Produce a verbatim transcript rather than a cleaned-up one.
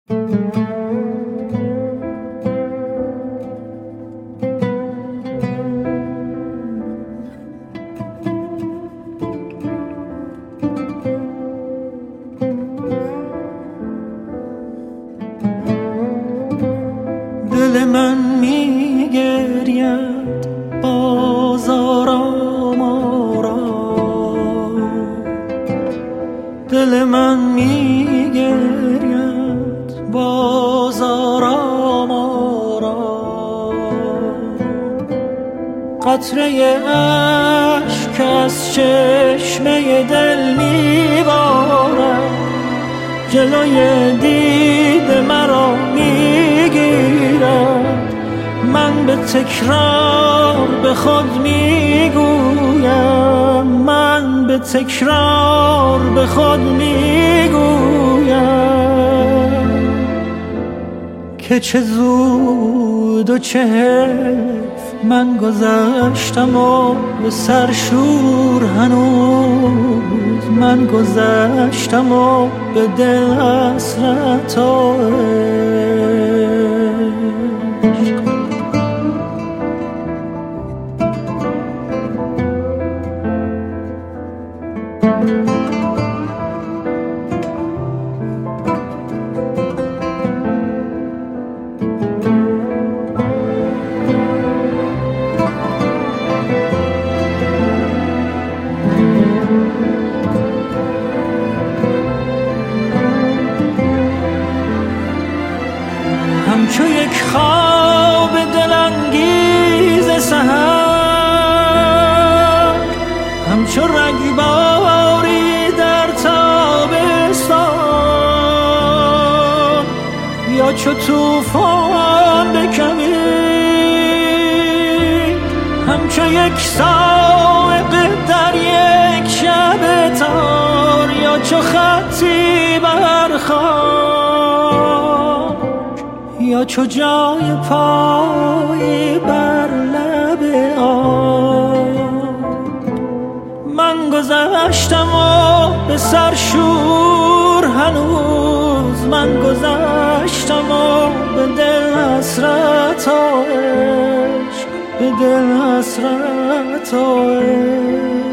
دل من میگرید باز آرام آرام، دل من میگرید باز آرام آرام، قطره اشک از چشمه دل میبارد، جلوی دید مرا میگیرد، من به تکرار به خود میگویم، من به تکرار به خود میگویم که چه زود و چه حیف من گذشتم و به سرشور هنوز، من گذشتم و به دل حسرت و عشق. همچو یک خواب دلانگیز سحر، همچو رگباری در تابستان، یا چو طوفان بکوید، همچو یک صاعقه در یک شب تار، یا چو خطی بر خاک، یا چو جای پای بر لب آب. من گذشتم و به سرشور هنوز، من گذشتم و به دل حسرت و عشق، به دل حسرت و عشق.